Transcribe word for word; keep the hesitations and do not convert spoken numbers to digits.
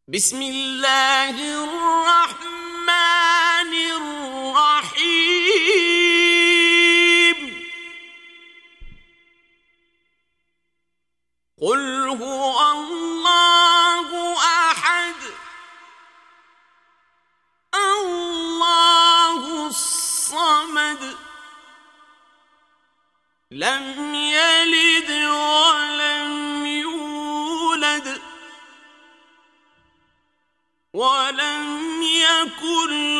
بسم الله الرحمن الرحيم قل هو الله أحد الله الصمد لم يلد ولم يولد ولم يكن